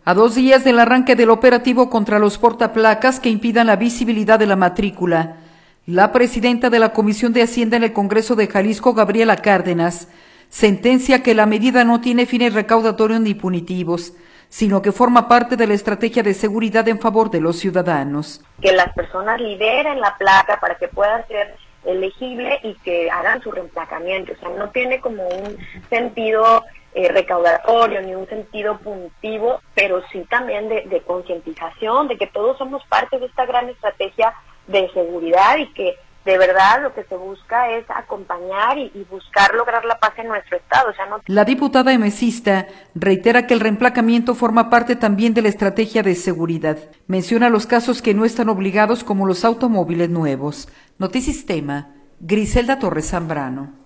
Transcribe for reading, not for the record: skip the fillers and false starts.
A 2 días del arranque del operativo contra los portaplacas que impidan la visibilidad de la matrícula, la presidenta de la Comisión de Hacienda en el Congreso de Jalisco, Gabriela Cárdenas, sentencia que la medida no tiene fines recaudatorios ni punitivos, sino que forma parte de la estrategia de seguridad en favor de los ciudadanos. Que las personas liberen la placa para que pueda ser elegible y que hagan su reemplacamiento. O sea, no tiene como un sentido recaudatorio ni un sentido punitivo, pero sí también de concientización, de que todos somos parte de esta gran estrategia de seguridad y que de verdad lo que se busca es acompañar y buscar lograr la paz en nuestro estado. O sea, no... La diputada emesista reitera que el reemplacamiento forma parte también de la estrategia de seguridad. Menciona los casos que no están obligados, como los automóviles nuevos. Notisistema, Griselda Torres Zambrano.